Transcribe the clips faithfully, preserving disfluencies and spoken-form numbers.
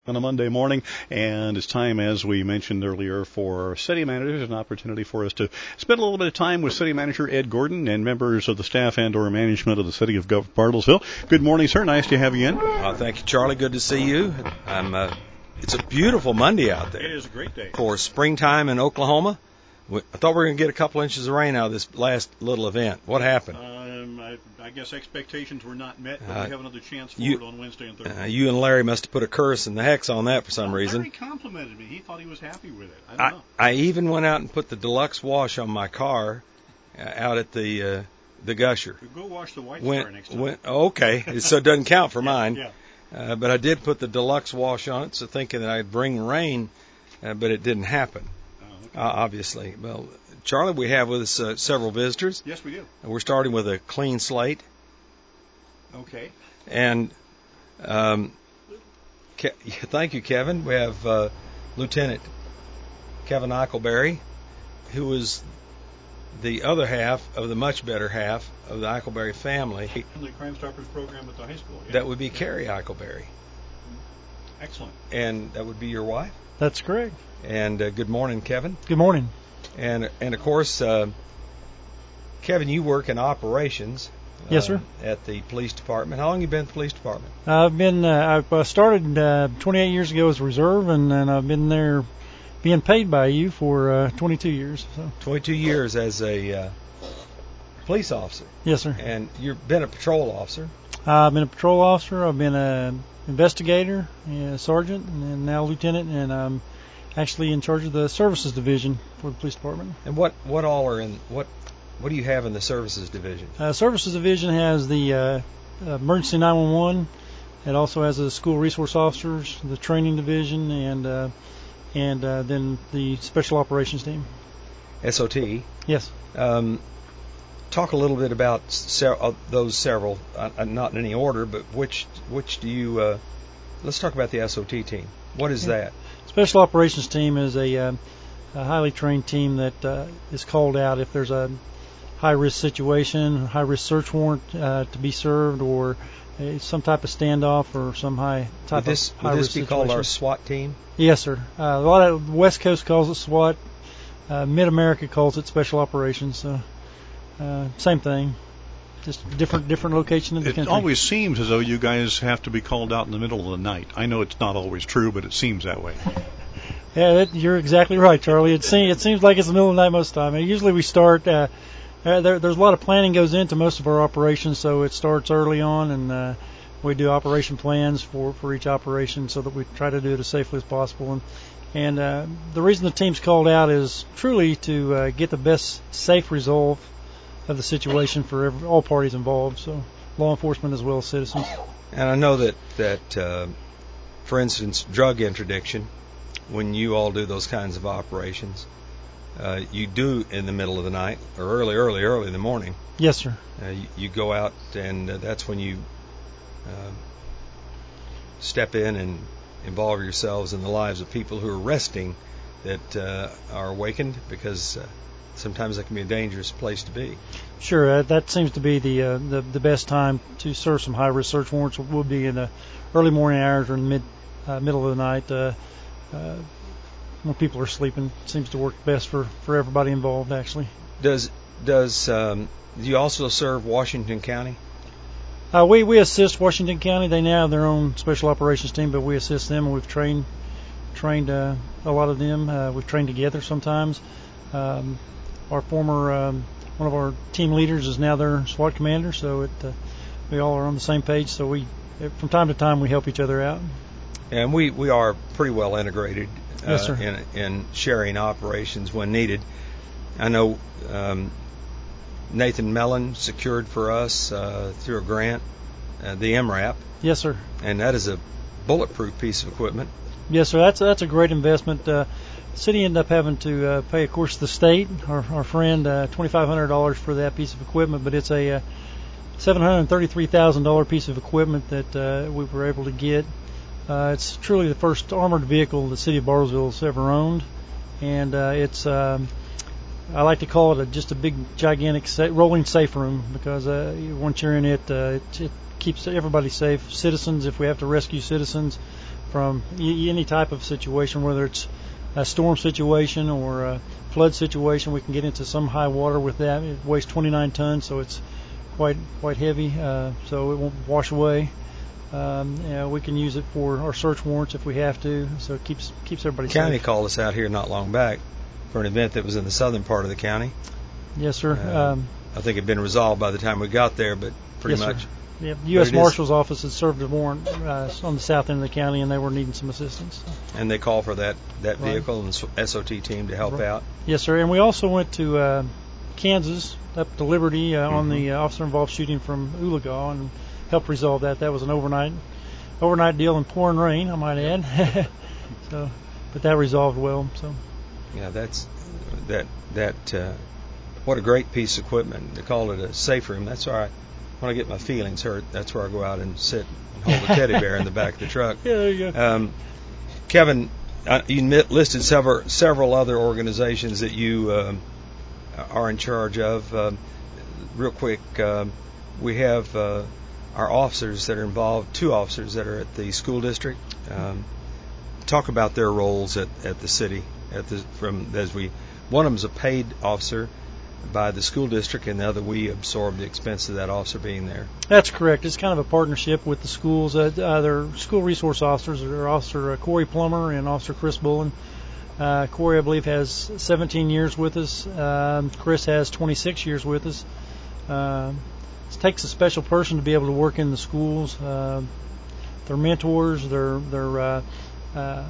On a Monday morning, and it's time, as we mentioned earlier, for city managers, an opportunity for us to spend a little bit of time with city manager Ed Gordon and members of the staff and or management of the city of Bartlesville. Good morning, sir. Nice to have you in. Uh, thank you, Charlie. Good to see you. I'm, uh, it's a beautiful Monday out there. It is a great day. For springtime in Oklahoma. I thought we were going to get a couple inches of rain out of this last little event. What happened? Um, I, I guess expectations were not met, but uh, we have another chance for you, it on Wednesday and Thursday. Uh, you and Larry must have put a curse in the hex on that for some well, reason. Larry complimented me. He thought he was happy with it. I don't I, know. I even went out and put the deluxe wash on my car uh, out at the uh, the Gusher. Go wash the White went, Star next time. Went, okay, so it doesn't count for yeah, mine. Yeah. Uh, but I did put the deluxe wash on it, so thinking that I'd bring rain, uh, but it didn't happen. Oh, okay. uh, obviously. Well, Charlie, we have with us uh, several visitors. Yes, we do. We're starting with a clean slate. Okay. And um, Ke- thank you, Kevin. We have uh, Lieutenant Kevin Eichelberry, who is the other half of the much better half of the Eichelberry family. The Crime Stoppers program at the high school. Yeah. That would be Carrie Eichelberry. Excellent. And that would be your wife? That's correct. And uh, good morning, Kevin. Good morning. And and of course, uh, Kevin, you work in operations. Yes, uh, sir. At the police department. How long have you been at the police department? I've been. Uh, I started uh, twenty-eight years ago as a reserve, and, and I've been there, being paid by you for uh, twenty-two years. So. twenty-two years as a uh, police officer. Yes, sir. And you've been a patrol officer. Uh, I've been a patrol officer. I've been an investigator, a sergeant, and now lieutenant, and I'm actually in charge of the services division for the police department. And what, what all are in what what do you have in the services division? Uh, services division has the uh, emergency nine one one. It also has the school resource officers, the training division, and uh, and uh, then the special operations team. S O T. Yes. Um, talk a little bit about se- uh, those several, uh, not in any order, but which which do you? Uh, let's talk about the S O T team. What is that? Special operations team is a, uh, a highly trained team that uh, is called out if there's a high-risk situation, high-risk search warrant uh, to be served, or uh, some type of standoff or some high type would this, of high-risk Would this be situation. called our SWAT team? Yes, sir. Uh, a lot of the West Coast calls it SWAT. Uh, Mid-America calls it Special Operations. So uh, same thing. Just different different location in the it country. It always seems as though you guys have to be called out in the middle of the night. I know it's not always true, but it seems that way. Yeah, that, you're exactly right, Charlie. It seems, it seems like it's the middle of the night most of the time. And usually we start, uh, uh, there, there's a lot of planning goes into most of our operations, so it starts early on, and uh, we do operation plans for, for each operation so that we try to do it as safely as possible. And, and uh, the reason the team's called out is truly to uh, get the best safe resolve of the situation for every, all parties involved, so law enforcement as well as citizens. And I know that, that uh, for instance, drug interdiction, when you all do those kinds of operations, uh, you do in the middle of the night or early, early, early in the morning. Yes, sir. Uh, you, you go out, and uh, that's when you uh, step in and involve yourselves in the lives of people who are resting that uh, are awakened, because uh, sometimes that can be a dangerous place to be. Sure, uh, that seems to be the, uh, the the best time to serve some high-risk search warrants. Would be in the early morning hours or in the mid uh, middle of the night. Uh, uh, when people are sleeping, it seems to work best for, for everybody involved. Actually, does does um, do you also serve Washington County? Uh, we we assist Washington County. They now have their own special operations team, but we assist them, and we've trained trained uh, a lot of them. Uh, we've trained together sometimes. Um, our former um, one of our team leaders is now their SWAT commander, so it, uh, we all are on the same page. So we, from time to time, we help each other out. And we, we are pretty well integrated uh, yes, sir. in in sharing operations when needed. I know um, Nathan Mellon secured for us uh, through a grant uh, the M RAP. Yes, sir. And that is a bulletproof piece of equipment. Yes, sir. That's that's a great investment. Uh, the city ended up having to uh, pay, of course, the state, our, our friend, uh, twenty-five hundred dollars for that piece of equipment, but it's a uh, seven hundred thirty-three thousand dollars piece of equipment that uh, we were able to get. Uh, it's truly the first armored vehicle the city of Bartlesville has ever owned, and uh, it's um, I like to call it a, just a big, gigantic sa- rolling safe room, because uh, once you're in it, uh, it, it keeps everybody safe. Citizens, if we have to rescue citizens, from y- any type of situation, whether it's a storm situation or a flood situation. We can get into some high water with that. It weighs twenty-nine tons, so it's quite quite heavy, uh, so it won't wash away. Um, you know, we can use it for our search warrants if we have to, so it keeps keeps everybody the county safe. Called us out here not long back for an event that was in the southern part of the county. Yes, sir. Uh, Um, I think it had been resolved by the time we got there, but pretty yes, much. Sir. Yeah, the U S But it is- Marshal's office had served a warrant uh, on the south end of the county, and they were needing some assistance. And they call for that, that Right. vehicle and s- S O T team to help Right. out. Yes, sir. And we also went to uh, Kansas, up to Liberty, uh, on Mhm. the uh, officer-involved shooting from Oologah, and helped resolve that. That was an overnight overnight deal in pouring rain, I might add. so, but that resolved well. So, Yeah, that's that that. Uh, what a great piece of equipment. They call it a safe room. That's where I, when I get my feelings hurt, that's where I go out and sit and hold a teddy bear in the back of the truck. yeah, there you go. Um, Kevin, uh, you listed several several other organizations that you um, are in charge of. Um, real quick, um, we have uh, our officers that are involved. Two officers that are at the school district. Um, talk about their roles at, at the city. At the from as we one of them's a paid officer by the school district, and the other we absorb the expense of that officer being there. That's correct. It's kind of a partnership with the schools. Uh, uh, they're school resource officers. They're Officer uh, Corey Plummer and Officer Chris Bullen. Uh, Corey, I believe, has seventeen years with us. Um, Chris has twenty-six years with us. Uh, it takes a special person to be able to work in the schools. Uh, they're mentors. They're they're uh, uh,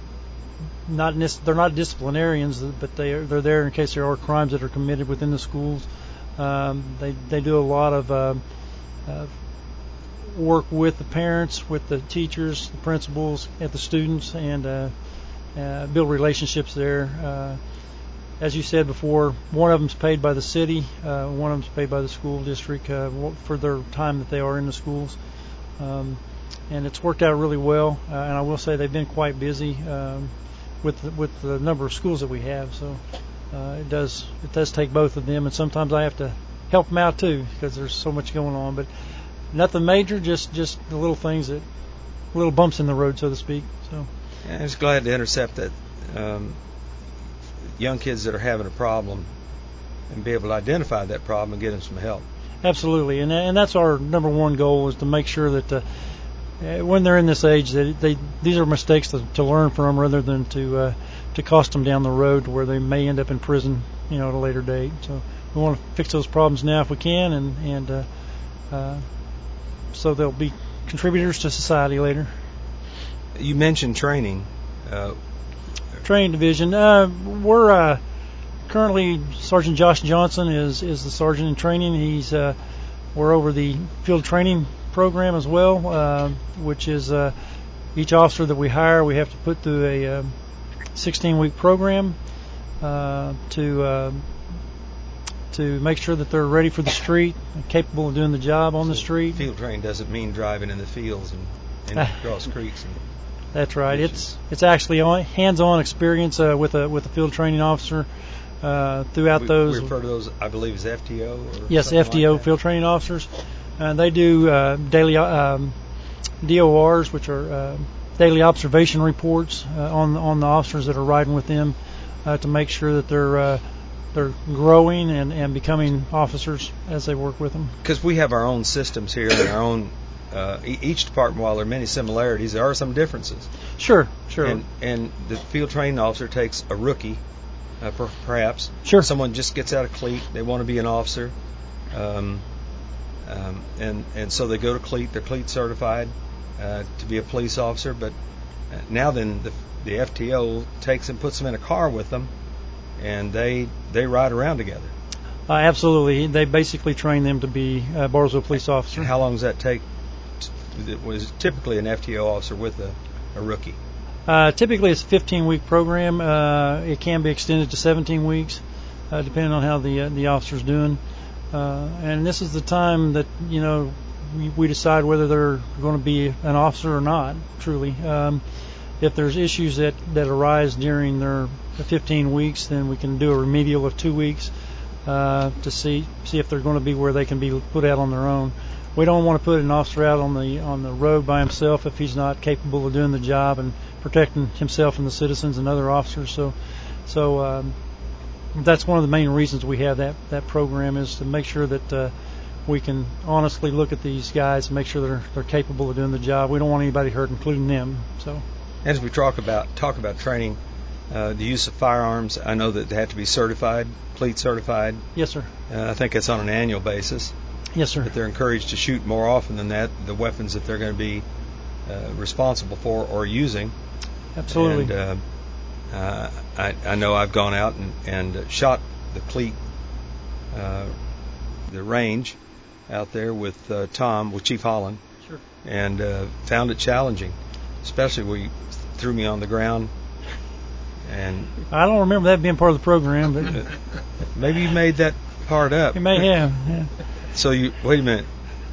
not dis- they're not disciplinarians, but they are, they're there in case there are crimes that are committed within the schools. Um, they they do a lot of uh, uh, work with the parents, with the teachers, the principals, and the students, and uh, uh, build relationships there. Uh, as you said before, one of them's paid by the city, uh, one of them's paid by the school district uh, for their time that they are in the schools. Um, and it's worked out really well. Uh, and I will say they've been quite busy um, with the, with the number of schools that we have. So uh, it does it does take both of them, and sometimes I have to help them out too because there's so much going on. But nothing major, just just the little things that little bumps in the road, so to speak. So Yeah, I was glad to intercept that um, young kids that are having a problem and be able to identify that problem and get them some help. absolutely, and and that's our number one goal is to make sure that uh, when they're in this age that they these are mistakes to, to learn from rather than to uh, to cost them down the road to where they may end up in prison, you know, at a later date. So we want to fix those problems now if we can, and and uh, uh, so they'll be contributors to society later. You mentioned training. Uh, Training division. Uh, we're uh, currently Sergeant Josh Johnson is is the sergeant in training. He's uh, we're over the field training program as well, uh, which is uh, each officer that we hire we have to put through a um, sixteen week program uh, to uh, to make sure that they're ready for the street, and capable of doing the job on the street. Field training doesn't mean driving in the fields and, and across creeks. And That's right. It's it's actually on, hands-on experience uh, with a with a field training officer uh, throughout we, those. We refer to those, I believe, as F T O. Or yes, F T O, like field training officers. Uh, they do uh, daily um, D O Rs, which are uh, daily observation reports uh, on on the officers that are riding with them uh, to make sure that they're uh, they're growing and, and becoming officers as they work with them. Because we have our own systems here and our own. Uh, each department, while there are many similarities, there are some differences. Sure, sure. And, and the field training officer takes a rookie, uh, per, perhaps. Sure. Someone just gets out of cleat. They want to be an officer. Um, um, and, and so they go to cleat. They're cleat certified uh, to be a police officer. But now then the, the F T O takes and puts them in a car with them, and they they ride around together. Uh, absolutely. They basically train them to be uh, Bartlesville police officers. How long does that take? It was typically an F T O officer with a, a rookie. Uh, typically, it's a fifteen week program. Uh, it can be extended to seventeen weeks, uh, depending on how the uh, the officer's doing. Uh, and this is the time that you know we, we decide whether they're going to be an officer or not. Truly, um, if there's issues that, that arise during their fifteen weeks, then we can do a remedial of two weeks uh, to see see if they're going to be where they can be put out on their own. we don't want to put an officer out on the on the road by himself if he's not capable of doing the job and protecting himself and the citizens and other officers. So, so um, that's one of the main reasons we have that that program, is to make sure that uh, we can honestly look at these guys and make sure they're they're capable of doing the job. We don't want anybody hurt, including them. So, as we talk about talk about training, uh, the use of firearms, I know that they have to be certified, Fleet certified. Yes, sir. Uh, I think it's on an annual basis. Yes, sir. But they're encouraged to shoot more often than that, the weapons that they're going to be uh, responsible for or using. Absolutely. And uh, uh, I, I know I've gone out and, and shot the cleat, uh, the range out there with uh, Tom, with Chief Holland. Sure. And uh, found it challenging, especially when you threw me on the ground. And I don't remember that being part of the program, but maybe you made that part up. You may have. Yeah. So you wait a minute.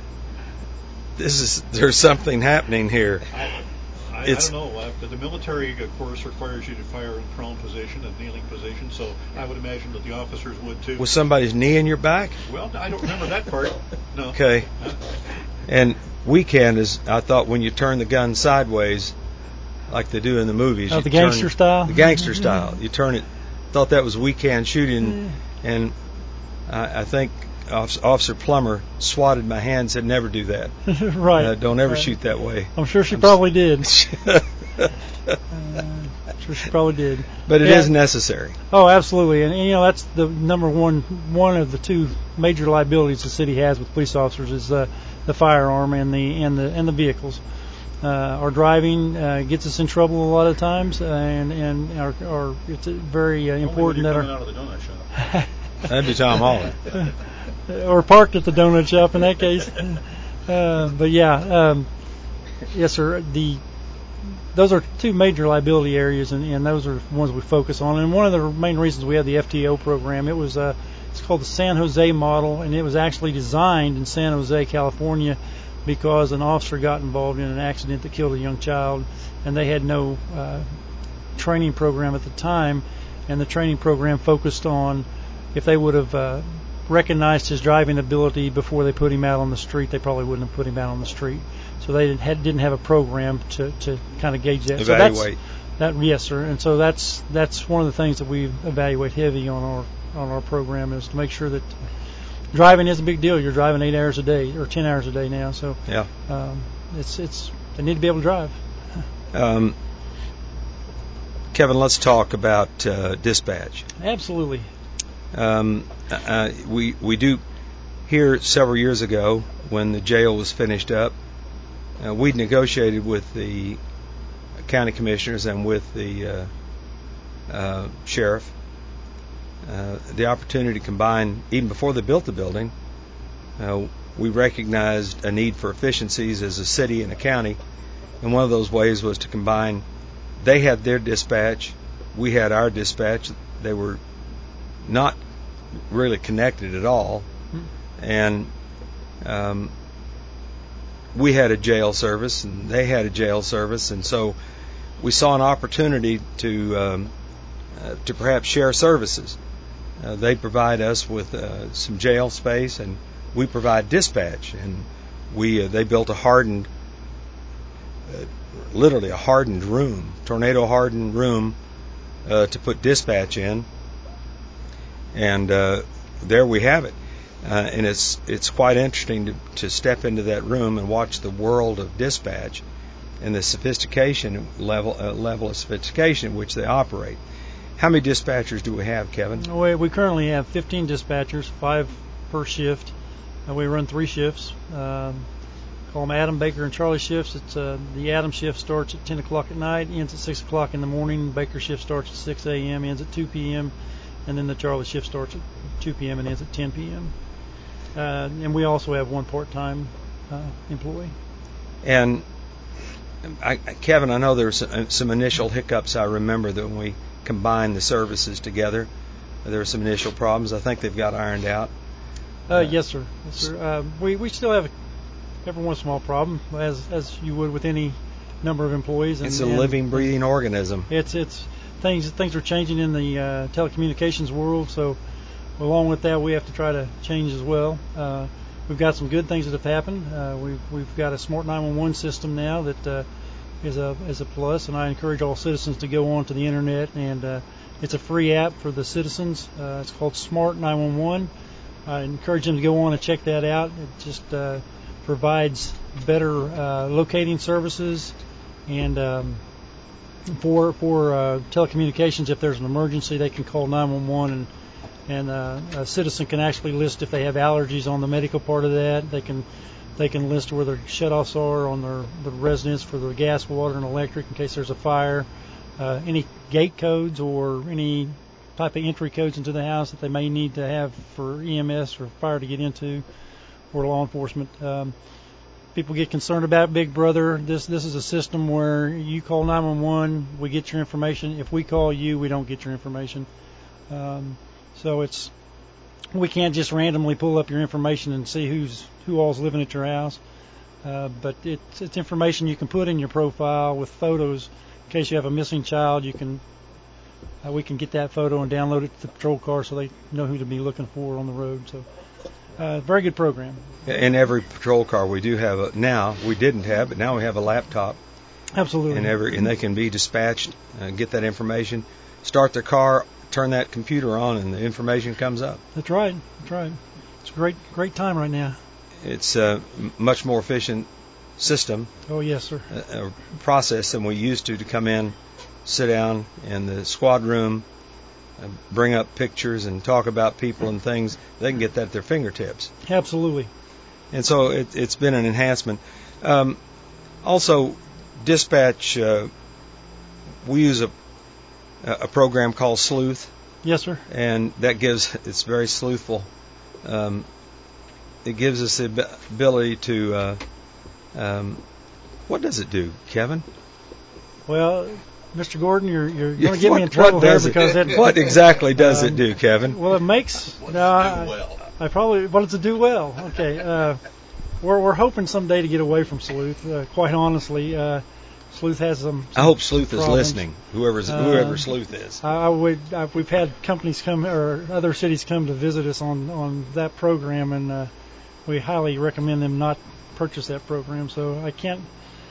This is there's something happening here. I, I, I don't know. Uh, the military, of course, requires you to fire in prone position and kneeling position. So I would imagine that the officers would too. Was somebody's knee in your back? Well, I don't remember that part. No. Okay. Uh, and weekend is, I thought, when you turn the gun sideways, like they do in the movies. Oh, the gangster turn, style. The gangster style. You turn it. Thought that was weekend shooting, yeah. and I, I think Officer Plummer swatted my hand and said, never do that. Right. Uh, don't ever right. shoot that way. I'm sure she I'm probably did. uh, I'm sure she probably did. But it yeah. is necessary. Oh, absolutely. And, and, you know, that's the number one, one of the two major liabilities the city has with police officers is uh, the firearm and the, and the, and the vehicles. Uh, our driving uh, gets us in trouble a lot of times, uh, and, and our, our, it's very uh, important that our... out of the donut shop. That'd be Tom Holland. Or parked at the donut shop in that case. Uh, but yeah, um, yes, sir. The those are two major liability areas, and, and those are ones we focus on. And one of the main reasons we have the F T O program, it was uh, it's called the San Jose model, and it was actually designed in San Jose, California, because an officer got involved in an accident that killed a young child, and they had no uh, training program at the time, and the training program focused on if they would have uh, recognized his driving ability before they put him out on the street, they probably wouldn't have put him out on the street. So they had, didn't have a program to, to kind of gauge that. Evaluate. So that's, that, yes, sir. And so that's that's one of the things that we evaluate heavy on our on our program, is to make sure that driving is a big deal. You're driving eight hours a day or ten hours a day now. So yeah, um, it's it's they need to be able to drive. Um, Kevin, let's talk about uh, dispatch. Absolutely. Um, uh, we we do here several years ago when the jail was finished up, uh, we negotiated with the county commissioners and with the uh, uh, sheriff uh, the opportunity to combine. Even before they built the building, uh, we recognized a need for efficiencies as a city and a county, and one of those ways was to combine. They had their dispatch, we had our dispatch. They were not really connected at all, and um, we had a jail service and they had a jail service, and so we saw an opportunity to um, uh, to perhaps share services. Uh, they provide us with uh, some jail space, and we provide dispatch, and we uh, they built a hardened, uh, literally a hardened room, tornado hardened room uh, to put dispatch in. And uh, there we have it, uh, and it's it's quite interesting to, to step into that room and watch the world of dispatch and the sophistication level uh, level of sophistication in which they operate. How many dispatchers do we have, Kevin? We, we currently have fifteen dispatchers, five per shift. Uh, we run three shifts. Um, call them Adam, Baker, and Charlie shifts. It's uh, the Adam shift starts at ten o'clock at night, ends at six o'clock in the morning. Baker shift starts at six a.m., ends at two p.m. And then the Charlie shift starts at two p.m. and ends at ten p.m. Uh, and we also have one part-time uh, employee. And I, Kevin, I know there were some, some initial hiccups. I remember that when we combined the services together, there were some initial problems. I think they've got ironed out. Uh, uh, yes, sir. Yes, sir. Uh, we we still have a, every once in a while problem, as as you would with any number of employees. And, it's a and living, breathing organism. It's it's. Things things are changing in the uh, telecommunications world, so along with that we have to try to change as well. Uh, we've got some good things that have happened. Uh, we've we've got a smart nine one one system now that uh, is a is a plus, and I encourage all citizens to go on to the internet, and uh, it's a free app for the citizens. Uh, it's called Smart nine one one. I encourage them to go on and check that out. It just uh, provides better uh, locating services and um, for for uh, telecommunications. If there's an emergency, they can call nine one one, and and uh, a citizen can actually list if they have allergies on the medical part of that. They can they can list where their shutoffs are on their the residence for the gas, water, and electric in case there's a fire. Uh, any gate codes or any type of entry codes into the house that they may need to have for E M S or fire to get into, or law enforcement. Um, people get concerned about Big Brother. This this is a system where you call nine one one, we get your information. If we call you, we don't get your information. Um, so it's we can't just randomly pull up your information and see who's who all's living at your house. Uh, but it's it's information you can put in your profile with photos. In case you have a missing child, you can uh, we can get that photo and download it to the patrol car so they know who to be looking for on the road. So, uh, very good program. In every patrol car, we do have a now we didn't have, but now we have a laptop. Absolutely. And every and they can be dispatched, uh, get that information, start their car, turn that computer on, and the information comes up. That's right. That's right. It's a great great time right now. It's a much more efficient system. Oh yes, sir. A, a process than we used to to come in, sit down in the squad room, uh, bring up pictures and talk about people and things. They can get that at their fingertips. Absolutely. And so it, it's been an enhancement. Um, also, dispatch. Uh, we use a a program called Sleuth. Yes, sir. And that gives it's very sleuthful. Um, it gives us the ability to. Uh, um, what does it do, Kevin? Well, Mister Gordon, you're you're going to get what, me in trouble here because it, it, what exactly does um, it do, Kevin? Well, it makes. What No, does it I, do well? I probably what does it do well? Okay, uh, we're we're hoping someday to get away from Sleuth. Uh, quite honestly, uh, Sleuth has some. some I hope Sleuth is problems. listening. Whoever's Uh, whoever Sleuth is. I, I would. I, we've had companies come or other cities come to visit us on on that program, and uh, we highly recommend them not purchase that program. So I can't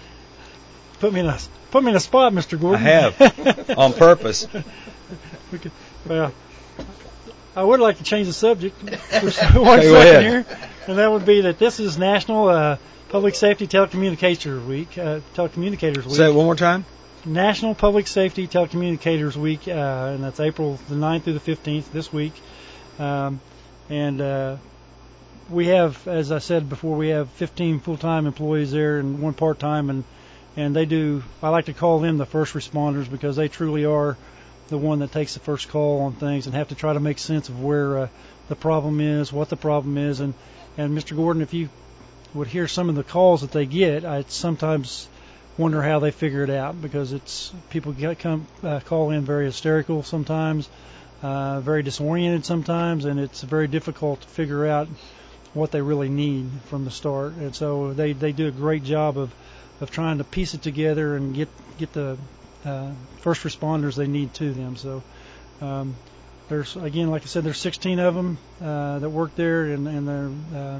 put me in a put me in a spot, Mister Gordon. I have on purpose. We could, well, I would like to change the subject for one Okay, second go ahead. here, and that would be that this is National uh, Public Safety Telecommunicators Week. Uh, Telecommunicators Week. Say it one more time. National Public Safety Telecommunicators Week, uh, and that's April the ninth through the fifteenth this week. Um, and uh, we have, as I said before, we have fifteen full-time employees there and one part-time, and and they do. I like to call them the first responders because they truly are the one that takes the first call on things and have to try to make sense of where uh, the problem is, what the problem is, and and Mister Gordon, if you would hear some of the calls that they get, I sometimes wonder how they figure it out because it's people get come uh, call in very hysterical sometimes, uh, very disoriented sometimes, and it's very difficult to figure out what they really need from the start. And so they they do a great job of of trying to piece it together and get get the uh, first responders they need to them. So um, there's again, like I said, there's sixteen of them uh, that work there, and and they're uh,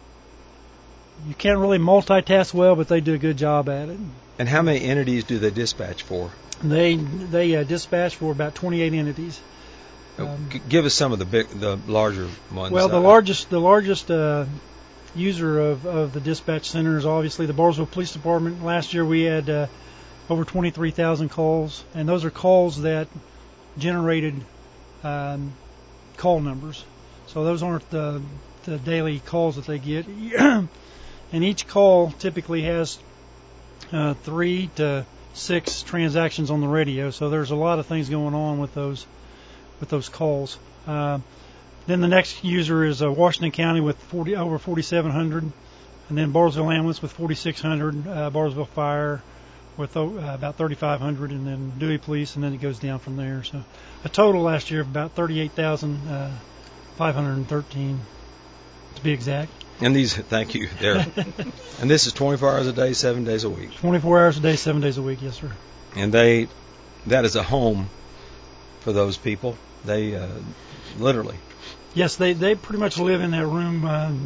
you can't really multitask well, but they do a good job at it. And how many entities do they dispatch for? They they uh, dispatch for about twenty-eight entities. Um, G- give us some of the big, the larger ones. Well, the Uh, largest the largest uh, user of, of the dispatch center is obviously the Bartlesville Police Department. Last year we had uh, over twenty-three thousand calls, and those are calls that generated um, call numbers. So those aren't the, the daily calls that they get. And each call typically has uh, three to six transactions on the radio. So there's a lot of things going on with those with those calls. Uh, then the next user is uh, Washington County with forty over forty-seven hundred, and then Bartlesville Ambulance with forty-six hundred, uh, Bartlesville Fire with uh, about thirty-five hundred, and then Dewey Police, and then it goes down from there. So a total last year of about thirty-eight thousand five hundred thirteen to be exact. And these, thank you, there. And this is twenty-four hours a day, seven days a week. twenty-four hours a day, seven days a week, yes, sir. And they, that is a home for those people. They, uh, literally. Yes, they, they pretty much live in that room uh,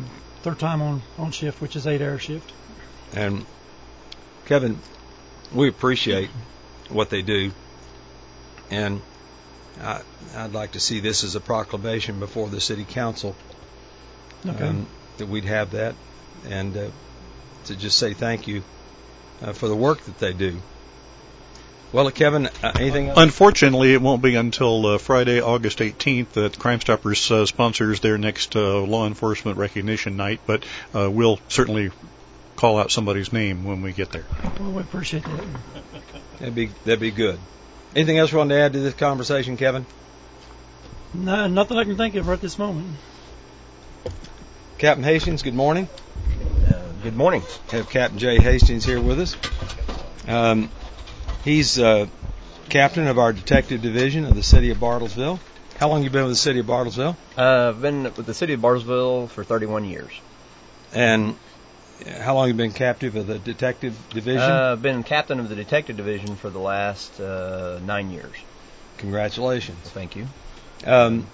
third time on, on shift, which is eight-hour shift. And Kevin, we appreciate what they do, and I, I'd like to see this as a proclamation before the city council. Okay. Um, that we'd have that, and uh, to just say thank you uh, for the work that they do. Well, Kevin, uh, anything else? Unfortunately, it won't be until uh, Friday, August eighteenth, that Crime Stoppers uh, sponsors their next uh, law enforcement recognition night, but uh, we'll certainly call out somebody's name when we get there. Well, we appreciate that. That'd be, that'd be good. Anything else you want to add to this conversation, Kevin? No, nothing I can think of right this moment. Captain Hastings, good morning. Uh, good morning. Have Captain Jay Hastings here with us. Um, he's uh, captain of our detective division of the city of Bartlesville. How long have you been with the city of Bartlesville? Uh, I've been with the city of Bartlesville for thirty-one years. And how long have you been captive of the detective division? Uh, I've been captain of the detective division for the last uh, nine years. Congratulations. Well, thank you. Um,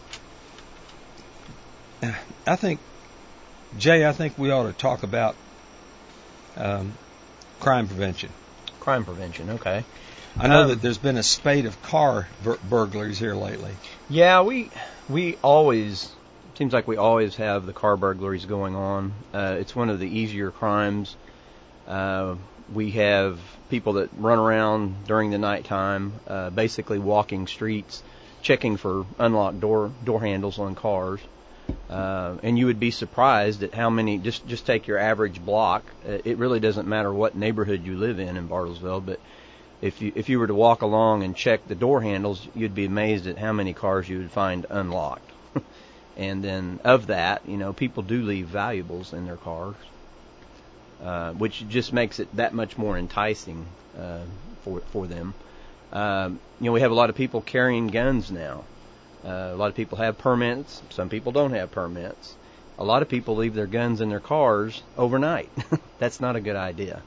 I think, Jay, I think we ought to talk about um, crime prevention. Crime prevention, okay. I know Um, that there's been a spate of car bur- burglaries here lately. Yeah, we we always, seems like we always have the car burglaries going on. Uh, it's one of the easier crimes. Uh, we have people that run around during the nighttime, uh, basically walking streets, checking for unlocked door door handles on cars. Uh, and you would be surprised at how many, just, just take your average block. Uh, it really doesn't matter what neighborhood you live in in Bartlesville, but if you if you were to walk along and check the door handles, you'd be amazed at how many cars you would find unlocked. And then of that, you know, people do leave valuables in their cars, uh, which just makes it that much more enticing uh, for for them. Um, you know, we have a lot of people carrying guns now. Uh, a lot of people have permits. Some people don't have permits. A lot of people leave their guns in their cars overnight. That's not a good idea.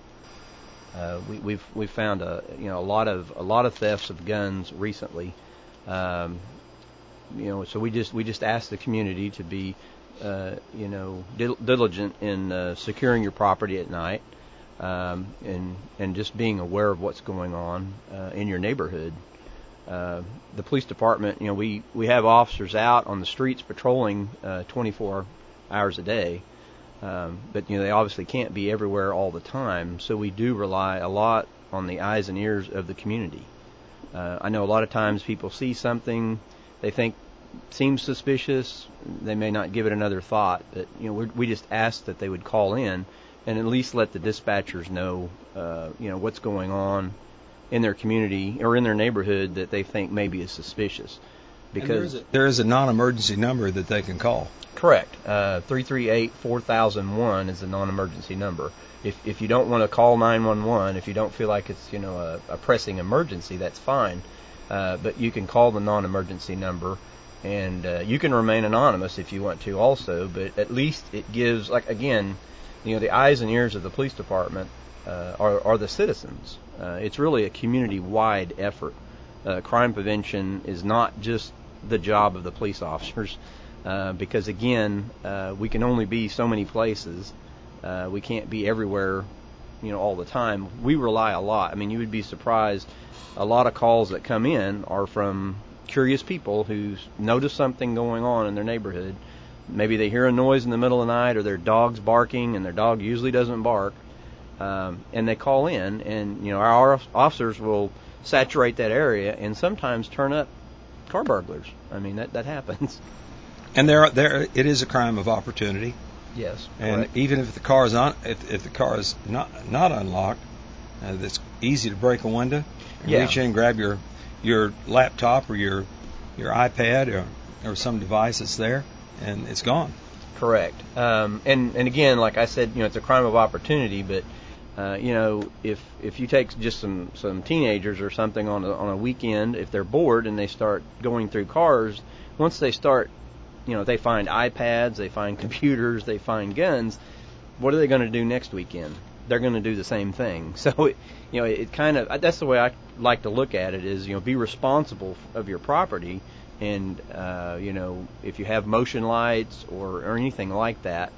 Uh, we, we've we've found a you know a lot of a lot of thefts of guns recently. Um, you know, so we just we just ask the community to be uh, you know dil- diligent in uh, securing your property at night, um, and and just being aware of what's going on uh, in your neighborhood. Uh, the police department, you know, we, we have officers out on the streets patrolling uh, twenty-four hours a day, um, but, you know, they obviously can't be everywhere all the time, so we do rely a lot on the eyes and ears of the community. Uh, I know a lot of times people see something they think seems suspicious, they may not give it another thought, but, you know, we we just ask that they would call in and at least let the dispatchers know, uh, you know, what's going on in their community or in their neighborhood that they think maybe is suspicious. Because there is, a, there is a non-emergency number that they can call. Correct. Uh, three three eight, four thousand one is a non-emergency number. If if you don't want to call nine one one, if you don't feel like it's you know a, a pressing emergency, that's fine. Uh, but you can call the non-emergency number, and uh, you can remain anonymous if you want to also. But at least it gives, like again, you know, the eyes and ears of the police department uh, are are the citizens. Uh, it's really a community-wide effort. Uh, crime prevention is not just the job of the police officers, uh, because again, uh, we can only be so many places. Uh, we can't be everywhere, you know, all the time. We rely a lot. I mean, you would be surprised. A lot of calls that come in are from curious people who notice something going on in their neighborhood. Maybe they hear a noise in the middle of the night, or their dog's barking, and their dog usually doesn't bark. Um, and they call in, and you know our officers will saturate that area and sometimes turn up car burglars. I mean that that happens. And there, there, it is a crime of opportunity. Yes. And correct. even if the car is on, if, if the car is not not unlocked, uh, it's easy to break a window, and Yeah. reach in, grab your your laptop or your your iPad or or some device that's there, and it's gone. Correct. Um, and and again, like I said, you know, it's a crime of opportunity, but. Uh, you know, if if you take just some, some teenagers or something on a, on a weekend, if they're bored and they start going through cars, once they start, you know, they find iPads, they find computers, they find guns, what are they going to do next weekend? They're going to do the same thing. So, it, you know, it kind of, that's the way I like to look at it is, you know, be responsible of your property. And, uh, you know, if you have motion lights or, or anything like that,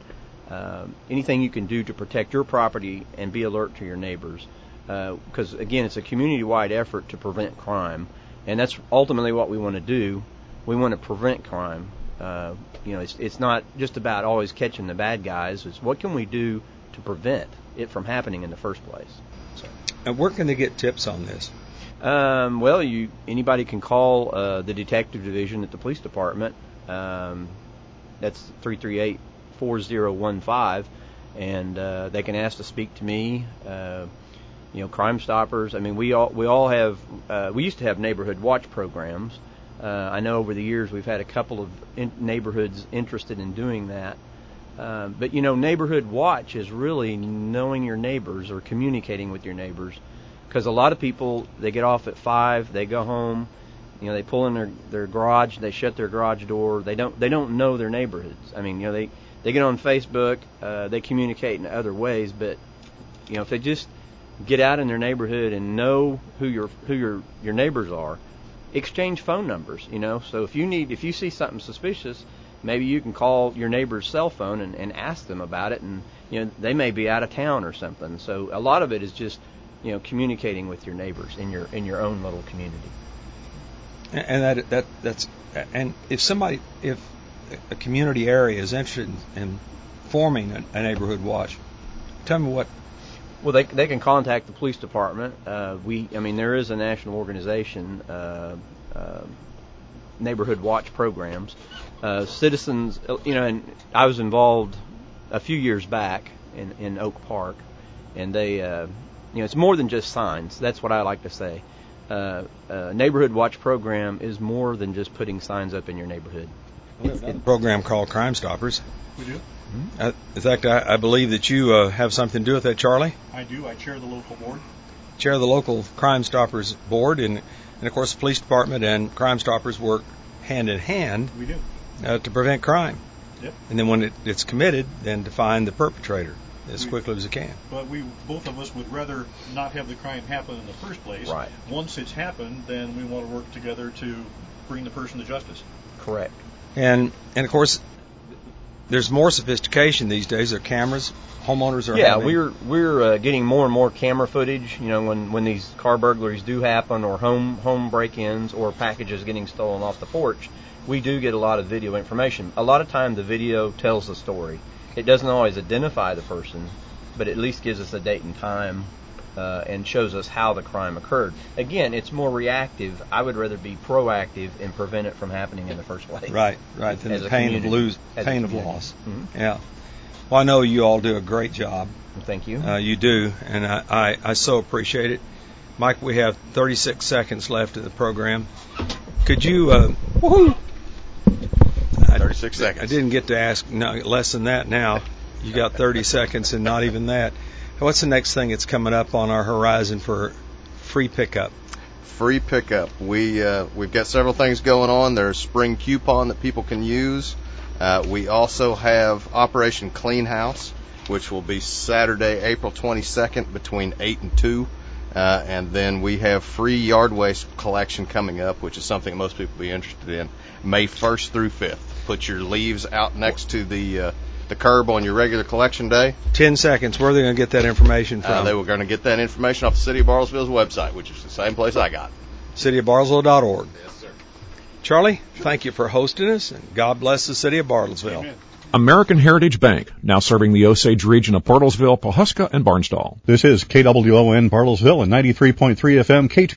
Um, anything you can do to protect your property and be alert to your neighbors. Because, uh, again, it's a community-wide effort to prevent crime, and that's ultimately what we want to do. We want to prevent crime. Uh, you know, it's, it's not just about always catching the bad guys. It's what can we do to prevent it from happening in the first place. So. And where can they get tips on this? Um, well, you anybody can call uh, the detective division at the police department. Um, that's three three eight, four zero one five, and uh, they can ask to speak to me. Uh, you know, Crime Stoppers. I mean, we all we all have. Uh, we used to have neighborhood watch programs. Uh, I know over the years we've had a couple of in- neighborhoods interested in doing that. Uh, but you know, neighborhood watch is really knowing your neighbors or communicating with your neighbors. Because a lot of people, they get off at five, they go home, you know, they pull in their their garage, they shut their garage door. They don't they don't know their neighborhoods. I mean, you know, they they get on Facebook, uh, they communicate in other ways, but you know, if they just get out in their neighborhood and know who your who your your neighbors are, exchange phone numbers. You know, so if you need if you see something suspicious, maybe you can call your neighbor's cell phone and, and ask them about it, and you know, they may be out of town or something. So a lot of it is just, you know, communicating with your neighbors in your in your own little community. And that that that's and if somebody if a community area is interested in, in forming a, a neighborhood watch, tell me what. Well, they they can contact the police department. Uh, we I mean there is a national organization, uh, uh, neighborhood watch programs. Uh, citizens, you know, and I was involved a few years back in in Oak Park, and they. Uh, You know, it's more than just signs. That's what I like to say. Uh, a neighborhood watch program is more than just putting signs up in your neighborhood. We have a program called Crime Stoppers. We do. Mm-hmm. Uh, in fact, I, I believe that you uh, have something to do with that, Charlie. I do. I chair the local board. Chair of the local Crime Stoppers board, and, and of course, the police department and Crime Stoppers work hand in hand. We do. Uh, to prevent crime. Yep. And then when it, it's committed, then to find the perpetrator as we, quickly as it can. But we, both of us would rather not have the crime happen in the first place. Right. Once it's happened, then we want to work together to bring the person to justice. Correct. And and of course, there's more sophistication these days. There are cameras. Homeowners are yeah, having. we're we're uh, getting more and more camera footage. You know, when when these car burglaries do happen, or home home break-ins, or packages getting stolen off the porch, we do get a lot of video information. A lot of time, the video tells the story. It doesn't always identify the person, but at least gives us a date and time, uh, and shows us how the crime occurred. Again, it's more reactive. I would rather be proactive and prevent it from happening in the first place. Right, right. Than As the a pain community. of lose, As a pain of community. loss. Mm-hmm. Yeah. Well, I know you all do a great job. Thank you. Uh, you do, and I, I, I so appreciate it. Mike, we have thirty-six seconds left in the program. Could you? Uh, woohoo! thirty-six seconds. I didn't get to ask no, less than that now. You got thirty seconds and not even that. What's the next thing that's coming up on our horizon for free pickup? Free pickup. We, uh, we've got several things going on. There's spring coupon that people can use. Uh, we also have Operation Clean House, which will be Saturday, April twenty-second between eight and two. Uh, and then we have free yard waste collection coming up, which is something most people will be interested in, May first through fifth. Put your leaves out next to the uh, the curb on your regular collection day. Ten seconds. Where are they going to get that information from? Uh, they were going to get that information off the City of Bartlesville's website, which is the same place I got. city of bartlesville dot org. Yes, sir. Charlie, thank you for hosting us, and God bless the City of Bartlesville. Amen. American Heritage Bank, now serving the Osage region of Bartlesville, Pawhuska, and Barnsdall. This is K W O N Bartlesville and ninety-three point three F M K two.